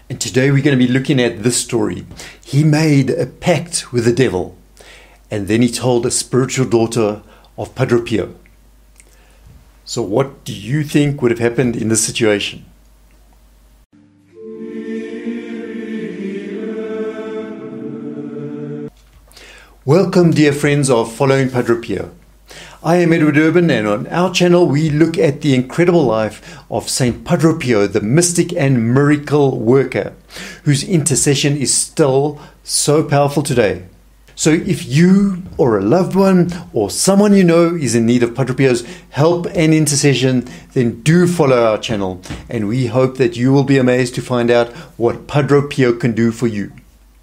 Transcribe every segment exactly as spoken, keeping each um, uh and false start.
And today we're going to be looking at this story. He made a pact with the devil, and then he told a spiritual daughter of Padre Pio. So what do you think would have happened in this situation? Welcome, dear friends of Following Padre Pio. I am Edward Urban, and on our channel we look at the incredible life of Saint Padre Pio, the mystic and miracle worker, whose intercession is still so powerful today. So if you or a loved one or someone you know is in need of Padre Pio's help and intercession, then do follow our channel, and we hope that you will be amazed to find out what Padre Pio can do for you.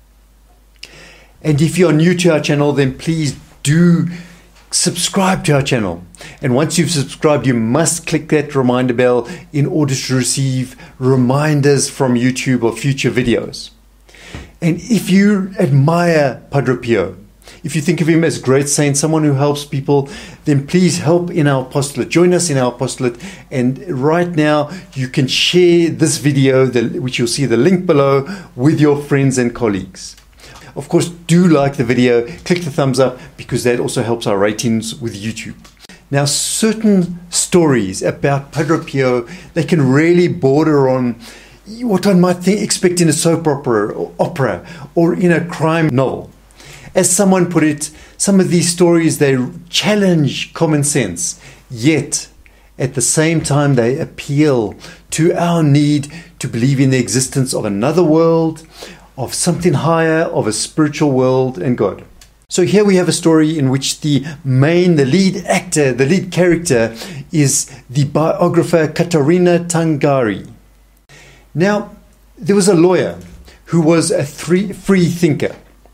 And if you are new to our channel, then please do subscribe to our channel. And once you've subscribed, you must click that reminder bell in order to receive reminders from YouTube of future videos. And if you admire Padre Pio, if you think of him as a great saint, someone who helps people, then please help in our apostolate. Join us in our apostolate. And right now, you can share this video, which you'll see the link below, with your friends and colleagues. Of course, do like the video, click the thumbs up, because that also helps our ratings with YouTube. Now, certain stories about Padre Pio, they can really border on what one might think, expect in a soap opera or, opera or in a crime novel. As someone put it, some of these stories, they challenge common sense, yet at the same time they appeal to our need to believe in the existence of another world, of something higher, of a spiritual world and God. So here we have a story in which the main, the lead actor, the lead character is the biographer Caterina Tangari. Now, there was a lawyer who was a free, free thinker,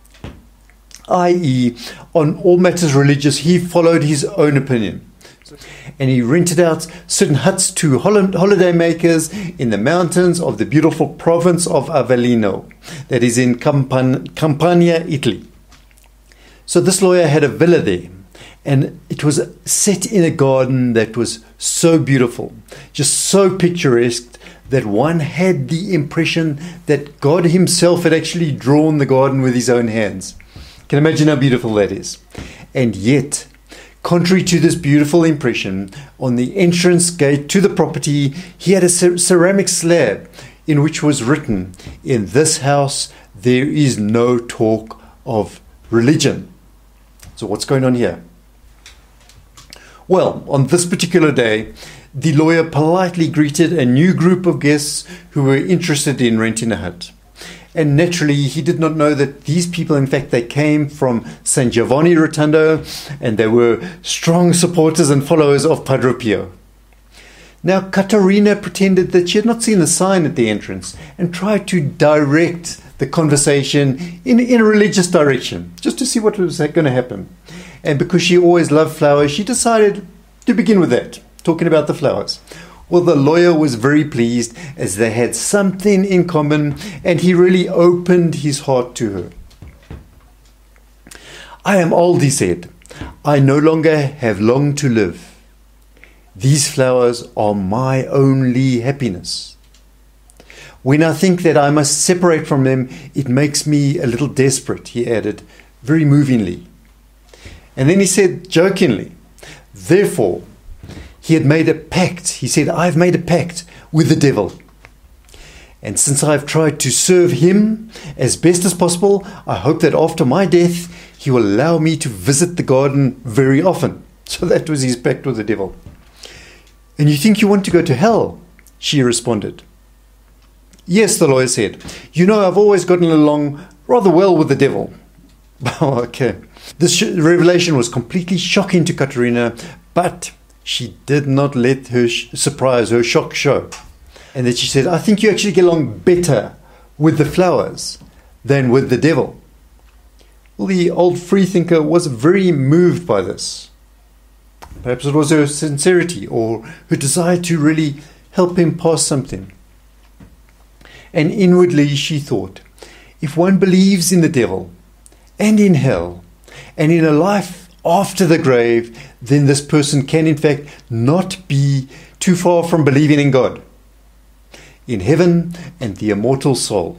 that is, on all matters religious, he followed his own opinion. And he rented out certain huts to holiday makers in the mountains of the beautiful province of Avellino, that is in Campan- Campania, Italy. So this lawyer had a villa there, and it was set in a garden that was so beautiful, just so picturesque, that one had the impression that God himself had actually drawn the garden with his own hands. You can imagine how beautiful that is. And yet, contrary to this beautiful impression, on the entrance gate to the property, he had a ceramic slab in which was written, "In this house there is no talk of religion." So what's going on here? Well, on this particular day, the lawyer politely greeted a new group of guests who were interested in renting a hut. And naturally, he did not know that these people, in fact, they came from Saint Giovanni Rotondo, and they were strong supporters and followers of Padre Pio. Now, Caterina pretended that she had not seen the sign at the entrance and tried to direct the conversation in, in a religious direction, just to see what was going to happen. And because she always loved flowers, she decided to begin with that, talking about the flowers. Well, the lawyer was very pleased, as they had something in common, and he really opened his heart to her. "I am old," he said. "I no longer have long to live. These flowers are my only happiness. When I think that I must separate from them, it makes me a little desperate," he added, very movingly. And then he said jokingly, "Therefore, he had made a pact. He said, I've made a pact with the devil. And since I've tried to serve him as best as possible, I hope that after my death, he will allow me to visit the garden very often." So that was his pact with the devil. "And you think you want to go to hell?" she responded. "Yes," the lawyer said. "You know, I've always gotten along rather well with the devil." Oh, okay. This revelation was completely shocking to Caterina, but she did not let her sh- surprise, her shock show. And then she said, "I think you actually get along better with the flowers than with the devil." Well, the old freethinker was very moved by this. Perhaps it was her sincerity or her desire to really help him pass something. And inwardly she thought, if one believes in the devil and in hell and in a life after the grave, then this person can in fact not be too far from believing in God. in heaven and the immortal soul.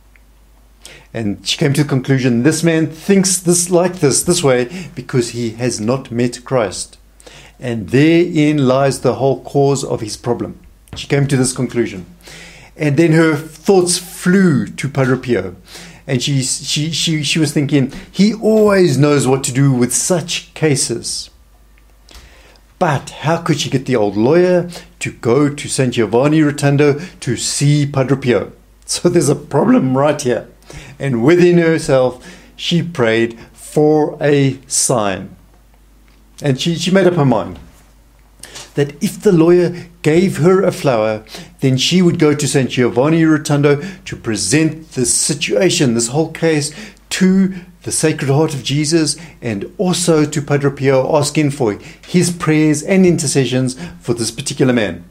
And she came to the conclusion, this man thinks this like this, this way, because he has not met Christ. And therein lies the whole cause of his problem. She came to this conclusion. And then her thoughts flew to Padre Pio. And she, she, she, she was thinking, he always knows what to do with such cases. But how could she get the old lawyer to go to San Giovanni Rotondo to see Padre Pio? So there's a problem right here. And within herself, she prayed for a sign. And she, she made up her mind that if the lawyer gave her a flower, then she would go to San Giovanni Rotondo to present this situation, this whole case, to the Sacred Heart of Jesus and also to Padre Pio, asking for his prayers and intercessions for this particular man.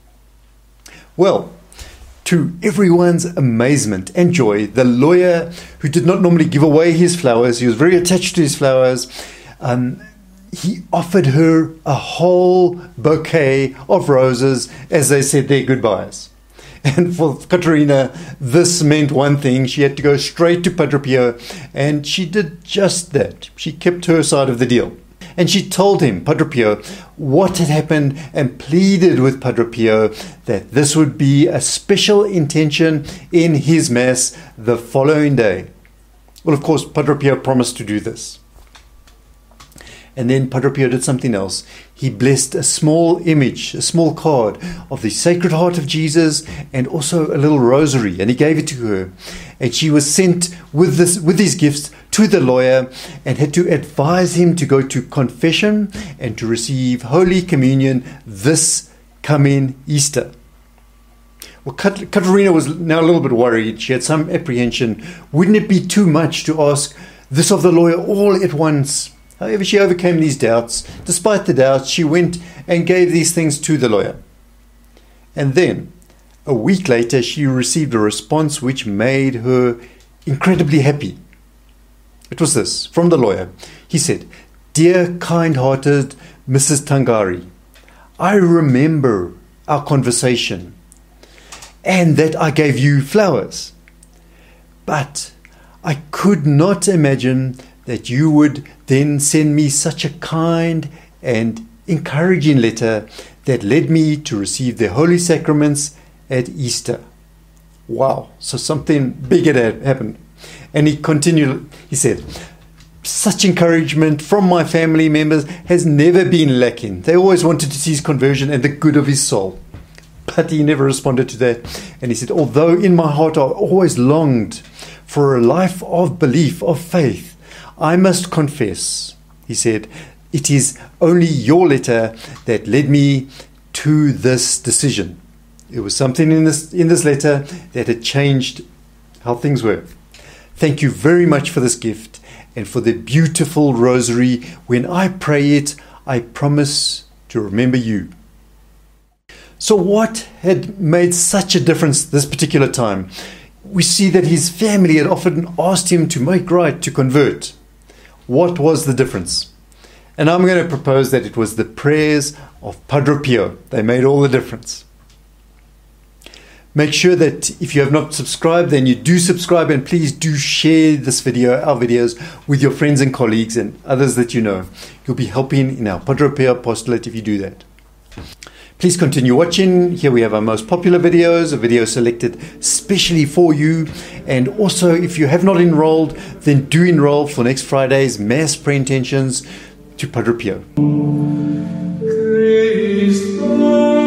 Well, to everyone's amazement and joy, the lawyer, who did not normally give away his flowers, he was very attached to his flowers, um, he offered her a whole bouquet of roses as they said their goodbyes. And for Caterina, this meant one thing. She had to go straight to Padre Pio, and she did just that. She kept her side of the deal. And she told him, Padre Pio, what had happened and pleaded with Padre Pio that this would be a special intention in his Mass the following day. Well, of course, Padre Pio promised to do this. And then Padre Pio did something else. He blessed a small image, a small card of the Sacred Heart of Jesus and also a little rosary, and he gave it to her. And she was sent with this, with these gifts to the lawyer and had to advise him to go to confession and to receive Holy Communion this coming Easter. Well, Kat- Caterina was now a little bit worried. She had some apprehension. Wouldn't it be too much to ask this of the lawyer all at once? However, she overcame these doubts. Despite the doubts, she went and gave these things to the lawyer. And then, a week later, she received a response which made her incredibly happy. It was this, from the lawyer. He said, "Dear kind-hearted Missus Tangari, I remember our conversation and that I gave you flowers. But I could not imagine that you would then send me such a kind and encouraging letter that led me to receive the Holy Sacraments at Easter." Wow, so something big had happened. And he continued, he said, "Such encouragement from my family members has never been lacking. They always wanted to see his conversion and the good of his soul." But he never responded to that. And he said, "Although in my heart I always longed for a life of belief, of faith, I must confess," he said, "it is only your letter that led me to this decision." It was something in this in this letter that had changed how things were. Thank you very much for this gift and for the beautiful rosary. When I pray it, I promise to remember you. So what had made such a difference this particular time? We see that his family had often asked him to make right, to convert. What was the difference? And I'm going to propose that it was the prayers of Padre Pio. They made all the difference. Make sure that if you have not subscribed, then you do subscribe, and please do share this video, our videos, with your friends and colleagues and others that you know. You'll be helping in our Padre Pio apostolate if you do that. Please continue watching. Here we have our most popular videos, a video selected specially for you. And also, if you have not enrolled, then do enroll for next Friday's Mass Prayer Intentions to Padre Pio.